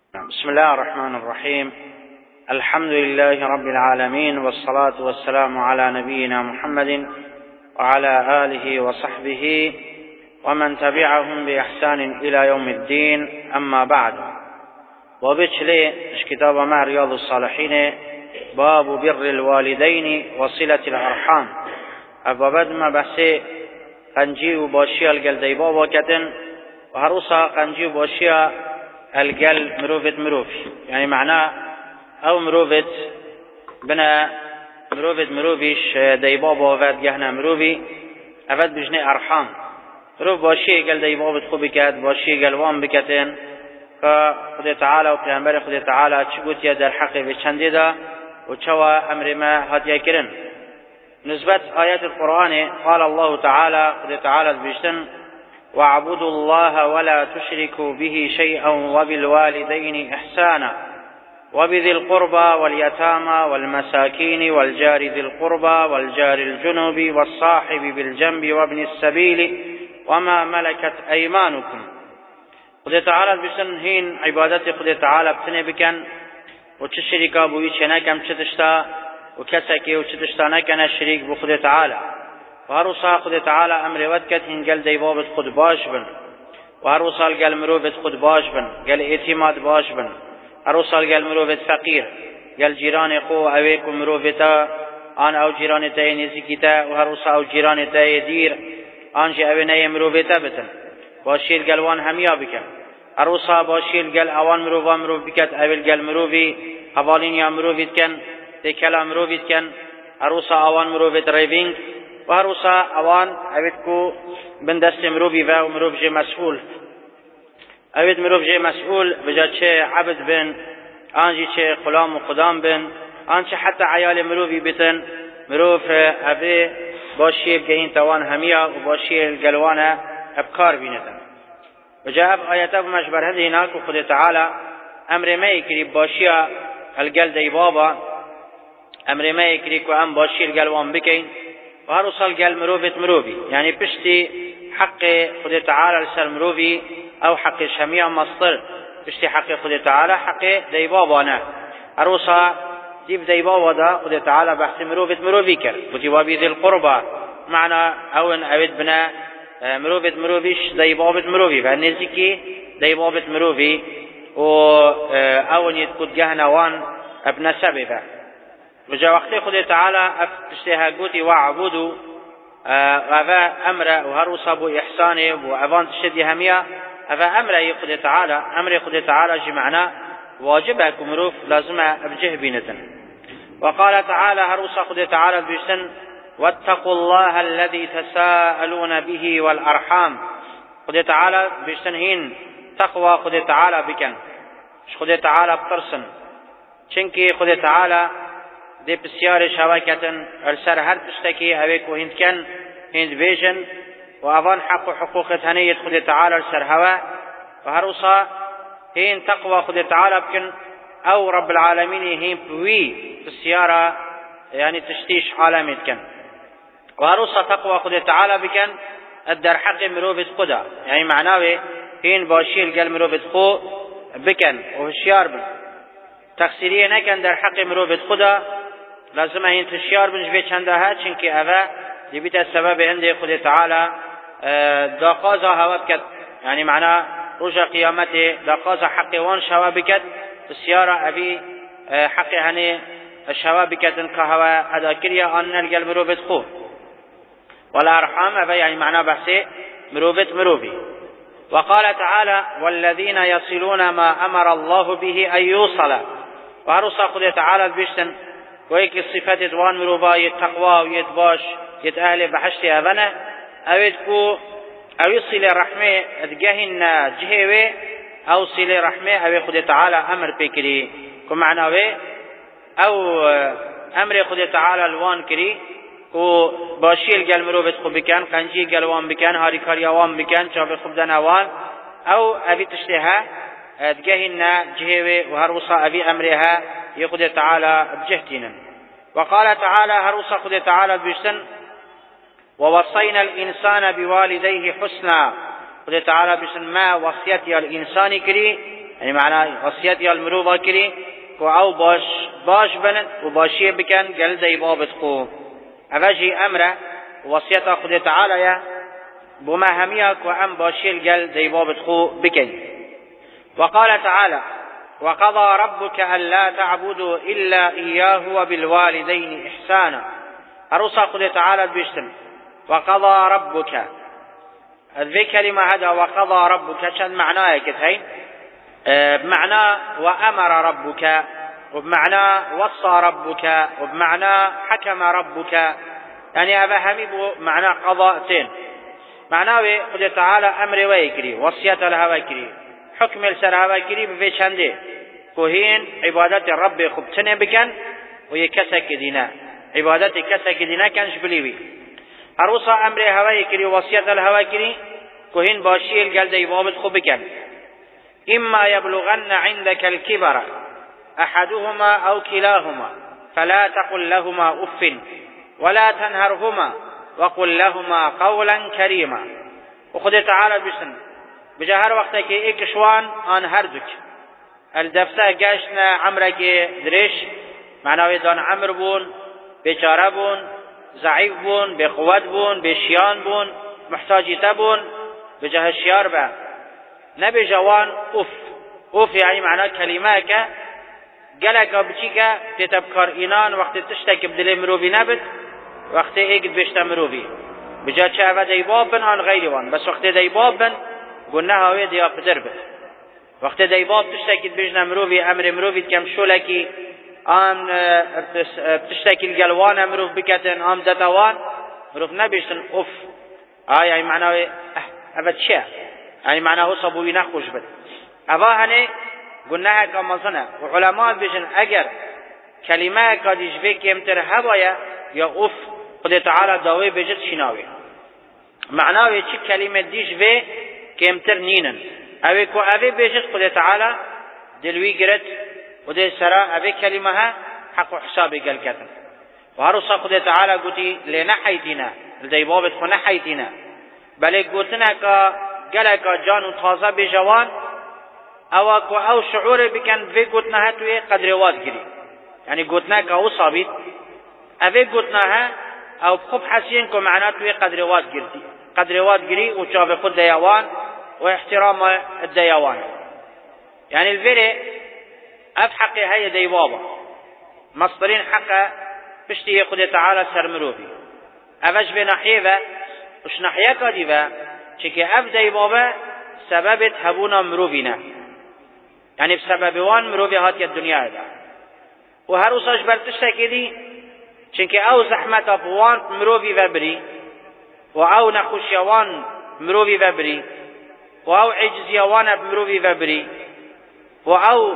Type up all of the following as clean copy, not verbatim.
بسم الله الرحمن الرحيم. الحمد لله رب العالمين، والصلاة والسلام على نبينا محمد وعلى آله وصحبه ومن تبعهم بإحسان إلى يوم الدين. أما بعد، وبشلي كتاب ما رياض الصالحين باب بر الوالدين وصلة الأرحام. أبابد ما بحثي قنجي وباشي القلدي بابا كتن وهروسا قنجي وباشي القل مروفت مروفي، يعني معناه او مروفت بنا مروفيش ديبابا وفاد جهنا مروفي افاد بجني ارحام مروف باشي قل ديبابت خو بكات باشي قلوان بكتين فخذ تعالى وبيعنبر خذ تعالى تشبوت يد الحق بشنديدا وتشوى امر ما هدي كرن. نسبة آيات القرآن قال الله تعالى خذ تعالى بجتن واعبدوا الله ولا تشركوا به شيئا وبالوالدين إحسانا وبذي القربى واليتامى والمساكين والجار ذي القربى والجار الجنوب والصاحب بالجنب وابن السبيل وما ملكت أيمانكم. خذ تعالى بسنهين عبادتي خذ تعالى بتني بكن وتشركا بويش نكم تشتشتا وكسكي وتشتشتا نكن الشريك بخذ تعالى. وهروسا خد تعالى امر ودكت هنقل ديبابت خد باش بن، وهروسا قال مروفت خد باش بن، قال اعتماد باش بن، هروسا قال مروفت فقير، قال جيران قو اويكم مروفتا ان او جيران تاي نزكيتا، وهروسا او جيران تاي دير انجي اويناي مروفتا بتن باشير قال وان هميا بكن. هروسا باشير قال اوان مروفا مروف بكت اويل قال مروفي حوالين يا مروفت كن تكلا مروفت كن. هروسا اوان مروفت ريفينج، وهروسا اوان اويدكو بندست مروبي و مروب جي مسؤول اويد مروب جي مسؤول بجا چه عبد بن انجي چه غلام و قدام بن انچه حتى عيال مروبي بتن مروف ابي باشي بجين توان هميا و باشي القلوانة ابكار بينتن. وجاء آياته مشبر هذه هناك خد تعالى امر ما يكري باشي القل دي بابا امر ما يكري كو ام باشي القلوان بكين. وهروسال قال مروفت مروفي، يعني بشتي حق خد تعالى لسر مروفي او حق شميع مصدر بشتي حق خد تعالى حق ديبابانا. هروسا ديب ديبابا دا خد تعالى بحث مروفت مروفي كر وتوابي ذي القربة معنى اون اويد بنا مروفت مروفيش ديبابت مروفي فالنزيكي ديبابت مروفي و اون يتكد جهنا وان ابن سببه. وجا وقتی خود تعالى اشتها قوتي وعبودو افا امر وهروسا بو احسانه بو افان تشدي همية افا امر خود تعالى امر خود تعالى جمعنا واجبه كمروف لازم ابجه بينتن. وقال تعالى هروسا خود تعالى بيسن واتقوا الله الذي تساءلون به والارحام. خود تعالى بيسن هين تقوى خود تعالى بكن خود تعالى بترسن چنكي خود تعالى دي بسيار شواكة السر هر تشتكي اويك وهند كان هند بيجن وافان حقوق هنية خد تعالى السر هوا. وهروسا هين تقوى خد تعالى بكن او رب العالمين هين بوي بسيارة يعني تشتيش عالمي كان. وهروسا تقوى خد تعالى بكن الدر حق مروفت خدا، يعني معناه هين باشيل قال مروفت خو بكن وهشيار بن تقصيرية نكن در حق مروفت خدا لازم هين تشيار بنج بي چندها چنكي اوه دبيت السبب عند خد تعالى داقازا هوا بكت، يعني معناه رجع قيامته داقازا حق وان شوا بكت السيارة ابي حق هني الشوا بكت انك هوا اداكريا ان القلب مروفت خو والارحام ابي، يعني معناه بحثي مروفت مروفي. وقال تعالى والذين يصلون ما امر الله به ان يوصل. وهرسا خد تعالى بيشتن ويك الصفات دوان مروبا يتقوى ويتباش يتأهل بحشتي أبنى أويدكو أو يصل رحمة أدقهن جهوي أو صل رحمة أو خد تعالى أمر بكري كمعنى أو أمر خد تعالى الوان كري كو باشيل قال مروبت خو بكان قنجي قالوان بكان هاري كاريوان بكان شاف خبدان وان أو أبي تشتها أدقهن جهوي وهروسا أبي أمرها يخد تعالى بجهتنا. وقال تعالى هروسا خد تعالى بجتن ووصينا الإنسان بوالديه حسنا. خد تعالى بجتن ما وصيتي الإنسان كري یعنی معنی وصیت یا المروفا کری که او باش بند و باشی بکن گل دیبابت خو اوجی امره وصیت خود تعالی بما همیا که ام باشی گل دیبابت خو بکن. وقال تعالى وقضى ربك ألا تعبدوا إلا إياه وبالوالدين إحسانا. أرسل خود تعالى بيشتم وقضى ربك ذي كلمة هذا وقضى ربك شن معناه كتهين بمعنى وأمر ربك وبمعنى وصى ربك وبمعنى حكم ربك يعني أبا همي معنى قضاءتين معناه خود تعالى أمر ويكري وصية لها ويكري حكم السر هوا كري بفي چنده كوهين عبادت رب خبتنه بكن ويكسك دينا عبادت كسك دينا كنش بليوي هروسا امر هوا كري وصية الهوا كري كوهين باشي القلد يبابت خب بكن إما يبلغن عندك الكبر أحدهما أو كلاهما فلا تقل لهما أف ولا تنهرهما وقل لهما قولا كريما. وخد تعالى بسن بجا هر وقت که ایک شوان آن هر دوک الدفته گشتنا عمره که درش معناوی دان عمر بون بیچاره بون ضعیف بون بقوت بون بشیان بون محتاجیته بون بجا هشیار با نبی جوان اوف یعنی معنی کلمه که گلک بچی که تتبکار اینان وقت تشتک بدل مروبی نبت وقت ایک بشت مروبی بجا چه او دیباب بن آن غیری وان بس وقت دیباب بن قلنا هاوی دیا پدر بد وقت دیباب تشتکید بجنا مروفی امر مروفی کم شولکی آم تشتکید گلوان مروف بکتن آم دتوان مروف نبیشتن اوف یعنی معناوی اوه چه یعنی معناوی صبوی نخوش بد اوه هنه قلنا هکا مزنه و علماء بجن اگر کلمه کادیش بی کمتر هوایه یا اوف خود تعالی داوی بجد شناوی معناوی چی کلمه دیش بی كمتر نينن اوه كو اوه بيجت خد تعالى دلوي قرد ودي سراء اوه كلمها حق حسابي قل كتن وهرصا خد تعالى قلتي لنحيتنا لديبابت خو نحيتنا بل قلتنا قلق جانو تازه بجوان او كو او شعور بكن في قلتناها توي قدروات قري يعني قلتنا او صابت اوه قلتناها او بخب حسين كو معنات توي قدروات قري وشاف خد ديوان واحترام الديوان يعني الفرق أفحق هي ديبابا مصدرين حقا بشتي خد تعالى سرمروبي أفش بنحيبا وش نحيا كاديبا شكي أف ديبابا سببت هبونا مروبينا يعني بسبب وان مروبي هاتي الدنيا دا وهروساش برتشتكي دي شكي أو زحمة بوان مروبي وبري وأو نخوشيوان مروبي وبري وأو عجزيوان بمروبي وبري وأو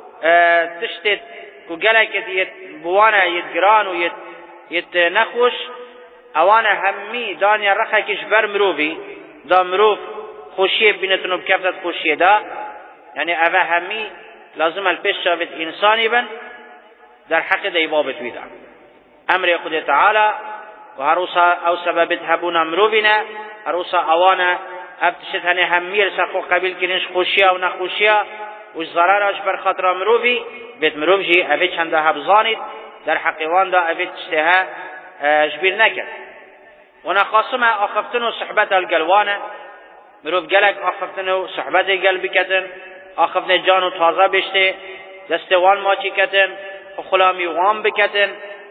تشتت كجلك يت بوانا يتجران ويت نخوش أوانا همي دانيا رخكش بر مروبي دا مروف خوشية بينتنو بكفتت خوشية دا يعني أفا همي لازم البيش شافت إنساني بن در حق ديبابت ويدا أمر خد تعالى وهروسا أو سببت هبونا مروبنا هروسا أوانا ابتشت هنه همیر سخو قبیل کنش خوشیا و نخوشیا و ضررش بر خاطر مروفی بیت مروف جی اوه چنده هبزانید در حقیوان دا اوه تشتها جبیل نکرد و نخاصمه آخفتن و صحبت الگلوانه مروف گلک آخفتن و صحبت گل بکتن آخفتن جان و تازه بشته دستوان ماچی کتن و خلامی وام بکتن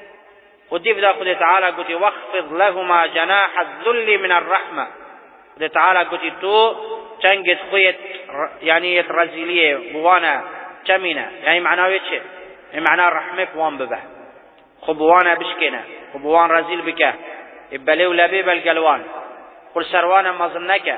و دیو دا خود تعالی گوتی واخفض لهما جناح الذل من الرحمه ده تعالى قلت تو چنگت خويت يعني يترزيليه بوانا چمينه يعني معناه چه يعني معناه رحمه وان ببه خبوانا بشكنا خبوان رزيل بك ابليو لبيب القلوان قل سروانا مظنك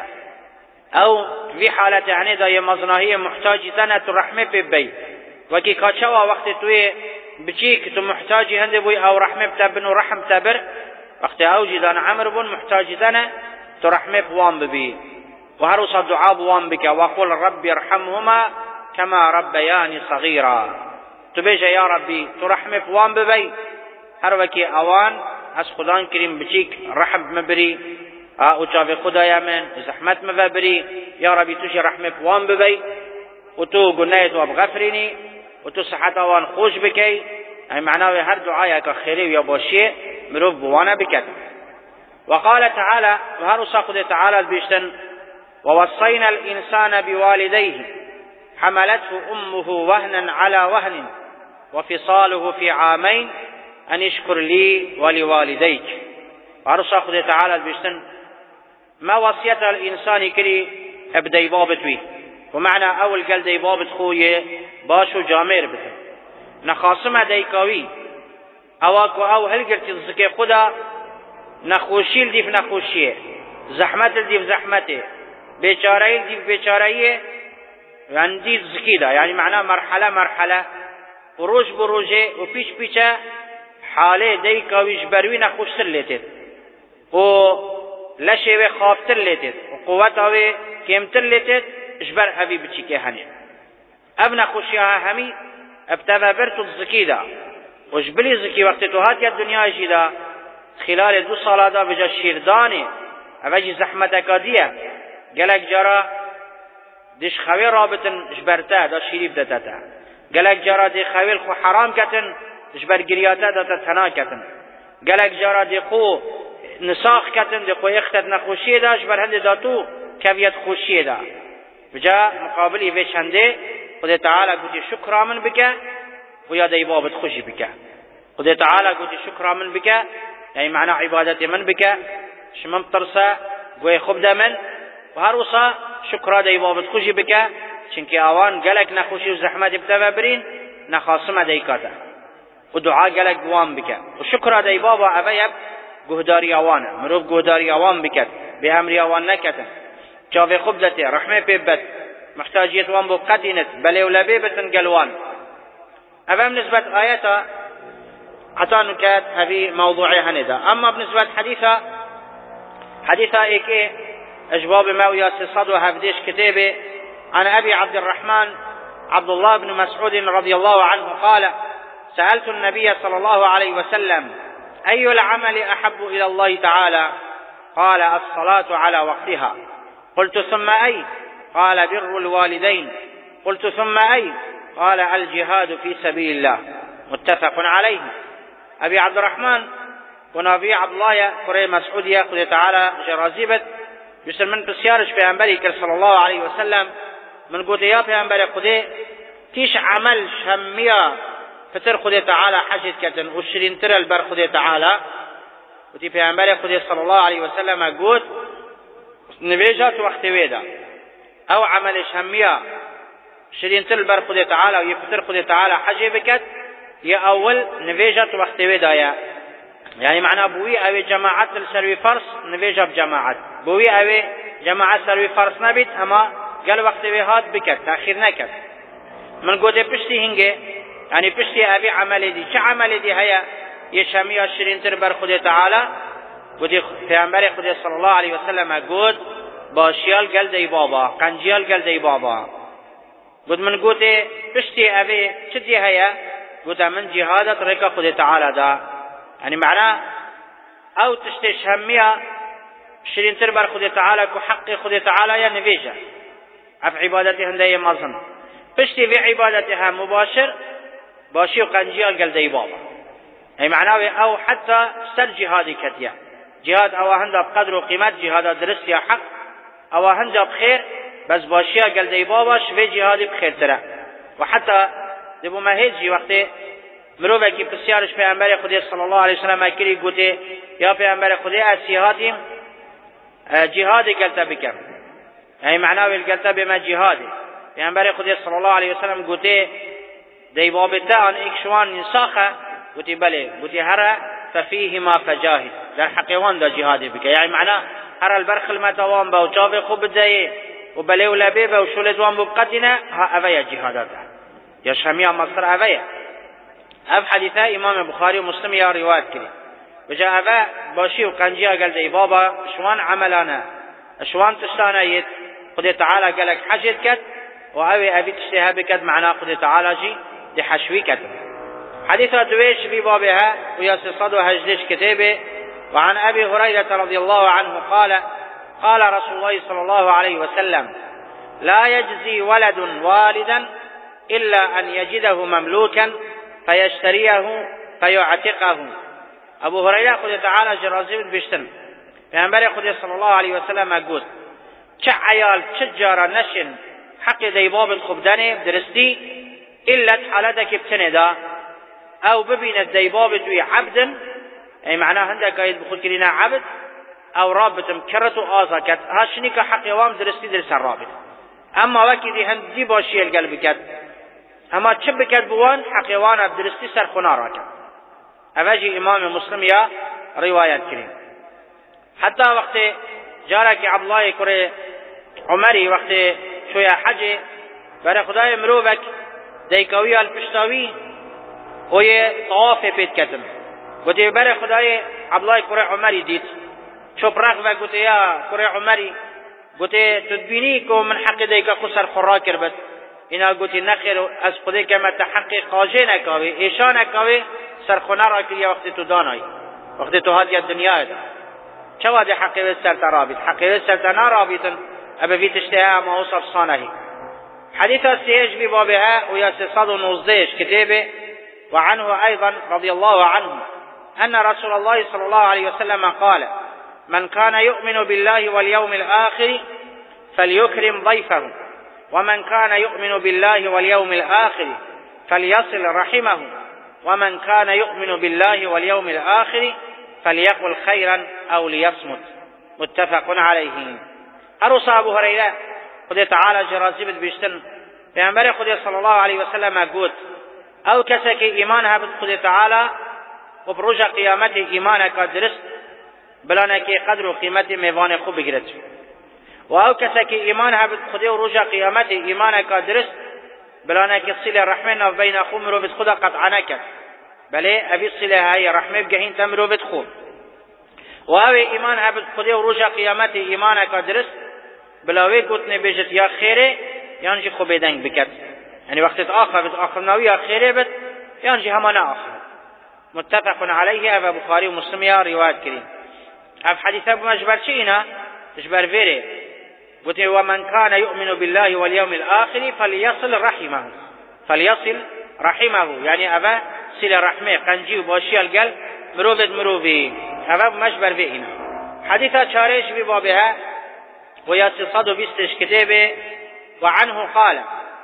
او في حالة يعني دا يمظناهية محتاجي سنة رحمه ببي وكي كاتشوا وقت توي بچيك تو محتاجي هنده بوي او رحمه بتبن ورحم تبر وقت اوجي دان عمر بون محتاجي سنة ترحمه بوان ببي وهرص الدعاء بوان بك وقل رب ارحمهما كما ربياني صغيرا تبيجا يا ربي ترحمه بوان ببي هروكي اوان از خدان كريم بچيك رحم مبري او چاوه خدايا من زحمت مبري يا ربي تشي رحمه بوان ببي و تو گناهت و بغفرینی و تو صحت آوان خوش بکی. ای معناوی هر دعایی که خیری یا باشیه مروف بوانه بکد. وقال تعالى وهر خود تعالى بيشتن ووصينا الإنسان بوالديه حملته أمه وهنا على وهن وفصاله في عامين أن اشكر لي ولوالديك. وهر خود تعالى بيشتن ما وصيت الإنسان كري ابدي بابت بي ومعنى أول قال دي بابت خويه باشو جامير بتن نخاصمه ديكاوي اواكو او هل قلت الزكي خدا نخوشیل دیف نخوشیه زحمت دیف زحمته بیچارهی دیف بیچارهیه رندی زکی دا یعنی معناه مرحله مرحله و روش بروجه و پیش پیچه حاله دی کاویش بروی نخوشتر لیتید و لشه و خافتر لیتید و قوت هاوی کمتر لیتید اجبر هاوی بچی که هنه اب نخوشی ها همی ابتبه برتو زکی دا و جبلی زکی وقتی تو هات یا دنیا جی دا خلال 2 سال دا بجا شیردانه اوجی زحمت کادیه گلک جارا دیش خوی رابطن جبرته دا شیریف دتتا گلک جارا دی خویل خو حرام کتن جبر گریاته دا تنا کتن گلک جارا دی خو نساخ کتن دی خو اختت نخوشی دا جبر هنده دا تو کویت خوشی دا بجا مقابلی وی چنده خود تعالی گوتی شکر آمن بکه و یا دی بابت خوشی بکه خود تعالی گوتی شکر آمن بکه يعني معنى عبادة من بك شمم ترسى قوي خبدا من وهروسا شكرا دي بابت خوشي بك چنكي آوان قلق نخوشي وزحمة بتبابرين نخاصمة دي كاتا ودعاء قلق قوام بك وشكرا دي بابا أبيب قهداري آوانا مروف قهداري آوان بك بأمري آوان نكتا جاوي خبدتي رحمة بيبت محتاجية وان بقتنت بلي ولا بيبتن قلوان أفهم نسبة آياتا حتى نكات هذه موضوعي هندا. أما بالنسبة حديثة إيكي أجباب ما وياسصد وهفديش كتابه عن أبي عبد الرحمن عبد الله بن مسعود رضي الله عنه قال سألت النبي صلى الله عليه وسلم أي العمل أحب إلى الله تعالى قال الصلاة على وقتها قلت ثم أي قال بر الوالدين قلت ثم أي قال الجهاد في سبيل الله متفق عليه. أبي عبد الرحمن ونبي عبد الله قري مسعود يأخذ تعالى جرازيبت يسر من بسيارش في أنبالي صلى الله عليه وسلم من قد يا في أنبالي قد تيش عمل شمية فتر خد تعالى حجت كتن وشرين تر البر خد تعالى وتي في أنبالي قد صلى الله عليه وسلم قد نبيجات وقت ويدا أو عمل شمية شرين تر البر خد تعالى ويفتر خد تعالى حجت بكت يا أول نبيجات وقت ويدايا يعني معنى بوي أوي جماعات السروي فرس نبيجة بجماعات بوي أوي جماعات سروي فرس نبيت أما قال وقت ويهات بكت تأخير نكت من قد بشتي هنجي يعني بشتي أبي عمل دي شو عمل دي هيا يشامي الشرين تربر خد تعالى قد في أمبارح خد صلى الله عليه وسلم قد باشيال قال دي بابا قنجيال قال دي بابا قد من قد بشتي أبي شدي هيا قلت من جهادت ركا خد تعالى دا يعني معناه او تشتش همية شرين تربر خد تعالى كو حق خد تعالى يا نبيجة اف عبادتي هندية مظن بشتي في عبادتها مباشر باشي وقنجيال قل دي بابا يعني معناه او حتى سر جهادي كتيا جهاد او هندا بقدر وقيمات جهاد درس يا حق او هندا بخير بس باشي قل دي بابا شوي جهادي بخير ترى وحتى دبو ما هیچی وقتی مروفه که بسیارش پیامبر خدا صلی الله علیه وسلم اکری گوته یا پیامبر خدا اسیحاتیم جهاد قلتا بکم یعنی معناوی قلتا بما جهاد پیامبر خدا صلی الله علیه وسلم گوته دی بابتا آن اکشوان نساخه گوته بله گوته هر ففیهما فجاهد در حقیوان دا جهاد بکم یعنی معنا هر البرخل متوان با و جاوه خوب بدهی و بله و لبه با و شولدوان ببقتنا ها اوه جهادات يا شامية مصر أبايا أب حديثة إمام البخاري ومسلم يا رواية كري وجاء أبا باشي وقنجيا قال دي بابا شوان عملانا شوان تشتانا يد خد تعالى قالك حجت كت وأبي أبي تشتها بكت معنا خد تعالى جي دي حشوي كت حديثة دويش في بابها وياسصد وهجدش كتابه وعن أبي هريرة رضي الله عنه قال قال رسول الله صلى الله عليه وسلم لا يجزي ولد والدا إلا أن يجده مملوكا فيشتريه فيعتقه. أبو هريرة خود تعالى جرازي بشتن پیامبر خود صلی الله علیه و سلم گفت چه عیال چه جارا نشن حق دیباب خوبدن درستی الا حالته که بتندا او ببین دیباب توی عبد ای معناه هندك اید بخود کلینا عبد او رابطم کرت و آزاکت هاشنی که حق وام درستی درس رابط اما وکی دی هندی باشی القلب کد اما چه بکد بوان حق وان درستی سر خنا را کد. اواجی امام مسلم یا روایت کریم. حتی وقت جاره که عبدالله کره عمری وقت شوی حج برای خدای مروبک دیکوی الپشتاوی و یه طواف پید کتم گوتی برای خدای عبدالله کره عمری دید چوب رخ و گوتی یا کره عمری گوتی تدبینی که من حق دیکا خسر خورا کربت اینا گوتی نخیر از خدای که ما تحقیق قاجه نکاوی ایشا نکاوی سرخونه را کری وقتی تو دانای وقتی تو هادی الدنیا چواد حقی وستر ترابط حقی وستر تنارابطن ابا في تشتهى ما وصف صانه. حديث السيج ببابها ويا 619 كتابه. وعنه أيضا رضي الله عنه أن رسول الله صلى الله عليه وسلم قال من كان يؤمن بالله واليوم الآخر فليكرم ضيفه ومن كان يؤمن بالله واليوم الآخر فليصل رحمه ومن كان يؤمن بالله واليوم الآخر فليقل خيرا أو ليصمت. متفق عليه. أرسى أبو هريرة خدي تعالى جرازي بيشتن پیامبر خدي صلى الله عليه وسلم قلت او کسی که ایمان هبت خدي تعالى و بروج قیامت ایمان کا درست بلانه که قدر و قیمت میوان خوب بگیرد و او کسی که ایمان هبت خدي و روج قیامت ایمان کا درست بلانه که صله رحمه و بین خوب رو بد خدا قطع نکرد بله ابي صله های رحمه بگهین تمرو بد خوب و او ایمان هبت خدي و روج قیامت ایمان کا درست بلاوی گوتنه بیجت یا خیره یانجی خوب دنگ بکد یعنی وقت آخر بد آخر ناوی یا خیره بد یانجی همان آخر. متفق علیه ابو بخاری و مسلم یا روایت کریم. اف حدیث مجبر چینا تجبر فيري قلت ومن كان يؤمن بالله واليوم الآخر فليصل رحمه يعني أبا سل رحمه قنجي وباشي القلب مروبت مروبي أبا مجبر فينا. حديثة شاريش ببابها ويا 620 كتابه. وعنه قال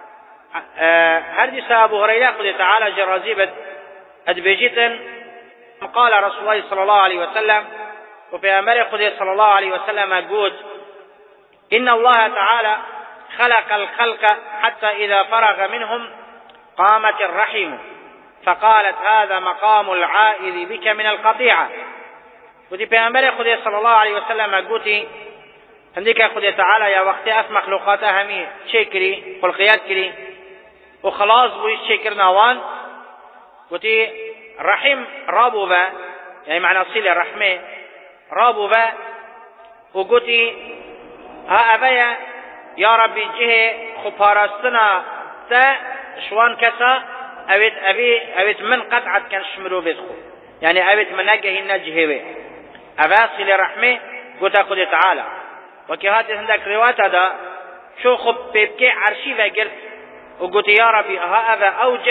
حديث أبو هريرة قل تعالى جرازيبت أدبجتا قال رسول الله صلى الله عليه وسلم وفي أمر قل صلى الله عليه وسلم قد إن الله تعالى خلق الخلق حتى إذا فرغ منهم قامت الرحم فقالت هذا مقام العائذ بك من القطيعة. وفي أمر قل صلى الله عليه وسلم قد عندك خدای تعالی یا وقتی اف مخلوقات همی چکری خلقیات کری و خلاص بویش چکر نوان گوتی رحم رابو با یعنی معنی صله رحمه رابو با و گوتی ها اویا یا ربی جه خپارستنا تا شوان کسا اویت من قطعت کن شمرو بدخو یعنی اویت من نجهی نجهوه اویا صله رحمه گوتا خدای تعالی وكي هاتي عندك روایت هذا شو خب بيبكي عرشي وقرت وقلت يا ربي هذا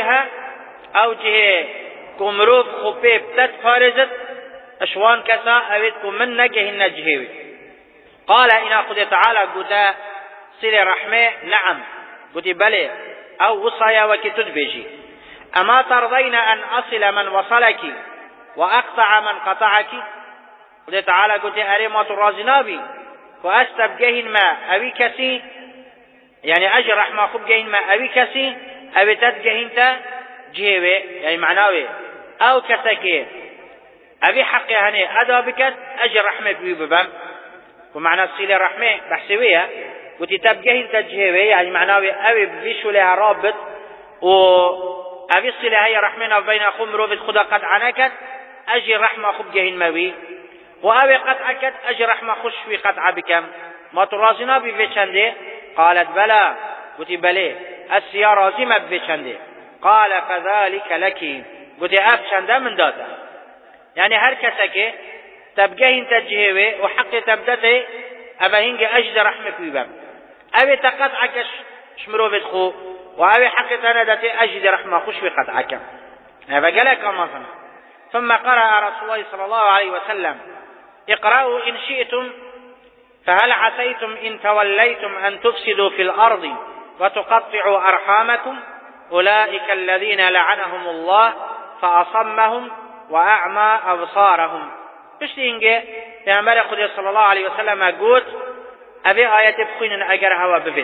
أوجه كمروف خب بيبتت فارزت أشوان كسا أبيتكم من نجه النجهوي. قال إنا قد تعالى قلت صلة رحمة نعم قلت بلي أو وصايا وكي تدبجي أما ترضين أن أصل من وصلك وأقطع من قطعك. قلت تعالى قلت أريما ترازنا بي وأستبقهن ما أبي كسي يعني أجر رحمة خب جهن ما أبي كسي أبي تدقهن تا جهوه يعني معناوه أو كسكي أبي حقي هني أدى بكت أجر رحمة بيببام ومعنى الصلة رحمة بحسوية وتتبقهن تا جهوه يعني معناوه أبي بفيشو لها رابط وأبي الصلة هي رحمة بين أخوم روبت خدا قد عنكت أجر رحمة خب جهن ماوي وأوي قطعكت أجر رحمة خش في قطع بكم ما ترازنا بفيشنده. قالت بلى قلت بلي السيارة زمة بفيشنده. قال فذلك لك قلت أفشنده من دادا يعني هر كسك تبقى انت جهوه وحق تبدته أبا هنگ أجد رحمة بيبم اوی تقطعك شمروفت خو و اوی حقیقتا نداتی اجد رحمه خوش بقطعك فقالك مثلا. ثم قرأ رسول الله صلى الله عليه وسلم اقرأوا إن شئتم فهل عسيتم إن توليتم أن تفسدوا في الأرض وتقطعوا أرحامكم أولئك الذين لعنهم الله فأصمهم وأعمى أبصارهم. پشتی اینگه پیامبر خدا صلی الله علیه و سلم گفت اوی آیت بخوینن اگر هوا ببید.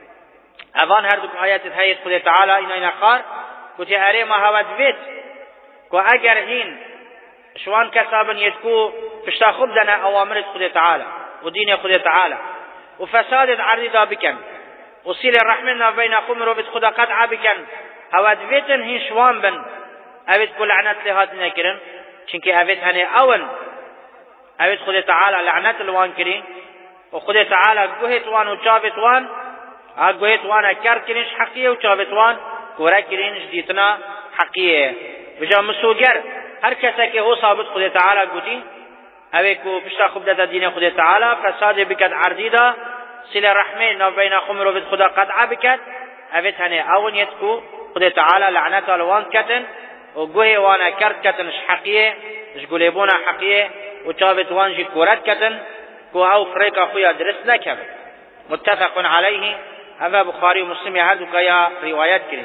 اوان هر دو آیت هایت خدا تعالی اینا خار گفت اره ما هوا ببید که اگر هین شوان کسابن یدکو پشتا خوب دنا اوامر خدا تعالی و دین خدا تعالی و فساد عرضی دا بکن و سیل الرحمن بین قوم رو بید خدا قطع بکن هوا ببیدن هین شوان بن اوید کو لعنت لهات نکرن چونکه اوید هنه اون اوید خدا تعالی لعنت الوان کرین و خدا تعالی گوهت وان و چابت وان گوهت وان کرد کرینش حقیه و چابت وان گوره کرینش دیتنا حقیه. بجا مسوگر هر کسی که هو ثابت خدا تعالی گوتی اوی کو پشتا خوب داده دین خدا تعالی فساد بکد عرضی دا سیل رحمه نو بین قوم رو بید خدا قطعه بکد اوید هنه اون ید کو خدا تعالی لعنت الوان کتن و گوه وانا کرد کتنش حقیه شگولیبونا حقیه و چابت وانجی کورت کتن که او فریقا خویا درست نکب. متفق علیه هذا بخاری و مسلم هر دو کیا روایت کریم.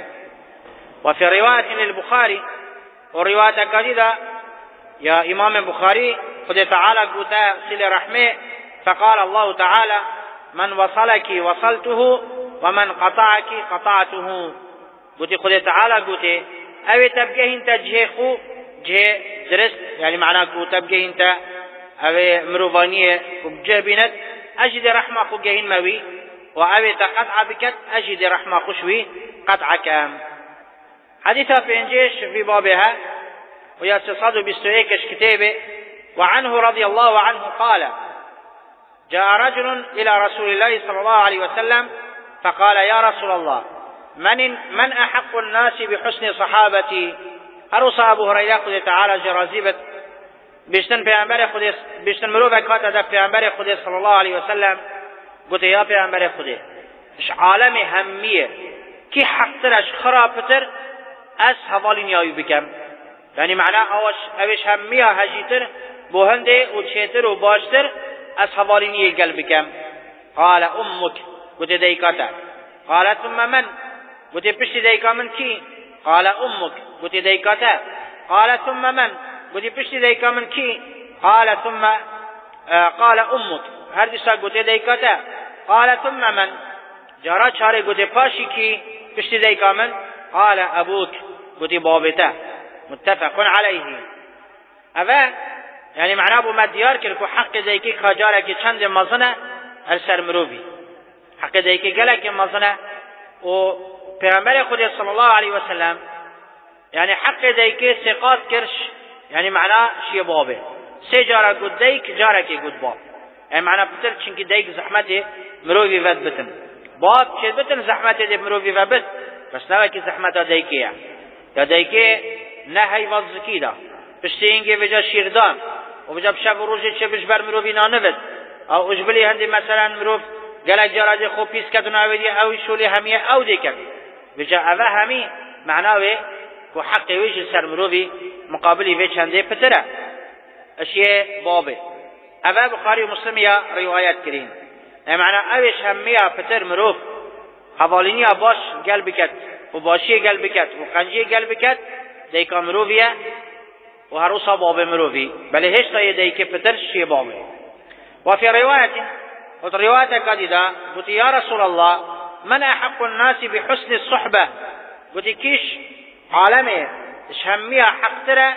و فی روایت للبخاری و روایت کدیده یا امام بخاری خود تعالی گوتا سیل رحمه فقال الله تعالی من وصلك وصلته ومن قطعك قطعته. گوتی خود تعالی گوتی اوی تبگه انت جه خو جه درست یعنی معنی کو تبگه انت اوی مروبانیه جه بیند اجد رحمه خو گهین موی و اوی تقطع بکت اجد رحمه خوشوی قطع کم. حديثة في انجيش في بابها ويا 621 كتابه. وعنه رضي الله عنه قال جاء رجل إلى رسول الله صلى الله عليه وسلم فقال يا رسول الله من أحق الناس بحسن صحابتي. أرسى أبو هريرة قد تعالى جرازيبت بيشتن پیامبر خدا بيشتن مروفه کات ادب پیامبر خدا صلى الله عليه وسلم قلت يا پیامبر خدا اش عالم همیه کی حق ترش خرابتر از حوالی نیایی بکم یعنی معنی اوش همیه هجیتر بوهنده و چیتر و باشتر از حوالی نیه گل بکم. قال امك قلت دیکاتا. قال ثم من قلت پشت دیکا من کی. قال امك قلت دیکاتا. قال ثم من قلت پشت دیکا من کی. قال ثم قال امك هر دیسا قلت دیکاتا. قال ثم من جارا چاره قلت پاشی کی پشت دیکا من. قال ابوك قلت بابته. متفق عليه. اوه یعنی معنی ابو مدیار که حق دیکی کجاره که چند مزنه هر سر مروبی حق دیکی گله که مزنه و پیغمبر خدا صلی الله علیه و سلم یعنی حق دیکی سقاط کرش یعنی معنی شی بابه سه جاره گود دیک جاره که گود باب یعنی معنی بتر چنکی دیک زحمت مروبی ود بتن باب چه بتن زحمت دی مروبی ود بت بس نه که زحمت دیکیه یا دیکی نه هی وزکی دا پشتی اینگه بجا شیردان و بجا بشب و روژه چه بشبر مروفی نانوید او اجبلی هندی مثلا مروف گلک جارازی خوب پیس کتون آویدی اوی شولی همیه او دیکن بجا اوه همی معناوی که حقی ویش سر مروفی مقابلی وی چنده پتره اشیه بابه اوه بخاری و مسلم یا روایت کرین معنی اویش همیه پتر مروف حوالینی باش گل بکت و باشی گل بکت و قنجی گل بکت دیکا مروفیه و هر روسا باب مروفی بله هیچ تا دیکه پتر شی بابه. و فی روایت و روایت قدیده قلت یا رسول الله من احق الناس بحسن الصحبه قلت کیش عالمه همیه حق تره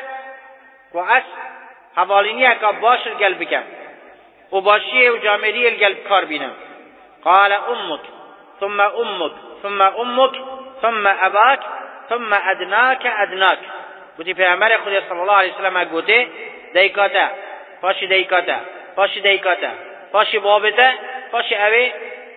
و اس حوالینیه که باشر قلب کم و باشیه و جامعی القلب کار بینم. قال امك ثم امك ثم امك ثم اباك ثم ادناك ادناك. گوتی پیامبر خدا صلی الله علیه و سلم گوته دیکاتا پاشی دیکاتا پاشی دیکاتا پاشی بابته پاشی اوی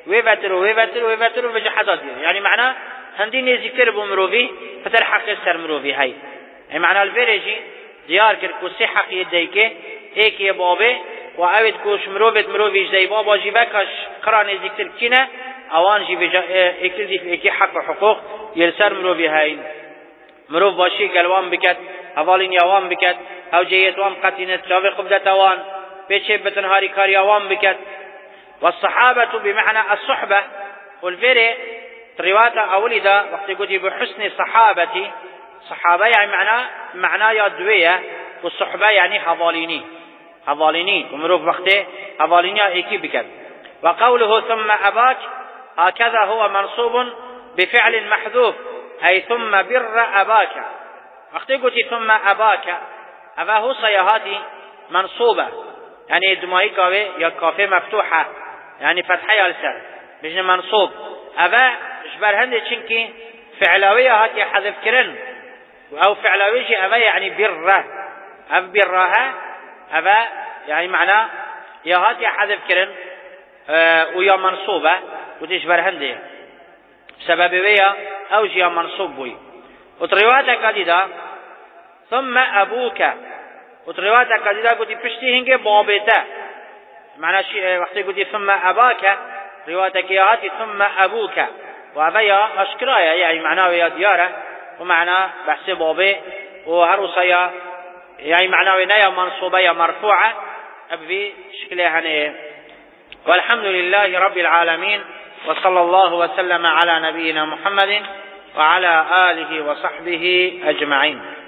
وی وتر وجحدات یعنی معنی هندی نزدیکتر بو مروفی فتر حق سر مروفی هی یعنی معنی الفرجی دیار کرد کو سی حقی دیکه ایکی بابه و اوید کوش مروفت مروفیش دی بابا جی بکش قرا نزدیکتر کینه اوان جی بجا اکل دی اکی حق و حقوق یلسر مروفی هاین مروف باشی گلوان بکد حوالین یوان بکد او جیت وان قطینت شاوی قبدت اوان بيتشي بتنهاري كاريوان بكت. والصحابة بمعنى الصحبة والفري رواية أولي ذا وقت يقول بحسن صحابتي صحابة يعني معنى يدوية والصحبة يعني حضاليني ومروف وقته حضاليني ايكي بكت. وقوله ثم أباك هكذا هو منصوب بفعل محذوف أي ثم بر أباك. وقت يقول ثم أباك أبا هو صيهاتي منصوبة يعني دمائي كافي يا كافي مفتوحة يعني فتحة يالسر بجن منصوب أبا جبر هندي چنكي فعلاوية هاتي حذف كرن أو فعلاوية أبا يعني بره أب برها أبا يعني معنى يا هاتي حذف كرن ويا منصوبة وتجبر هندي بسبب ويا أو جيا منصوب بوي. وترواية قديدة ثم أبوك وترواية قديدة قلت بشتي هنگه بابته معنى وقت قلت ثم أباك رواية كيهاتي ثم أبوك وهذا أشكرايا يعني معناه يا ديارة ومعنى بحث بابه وهرسيا يعني معناه نيا منصوبة يا مرفوعة أبي شكلها هنيه. والحمد لله رب العالمين وصلى الله وسلم على نبينا محمد وعلى آله وصحبه أجمعين.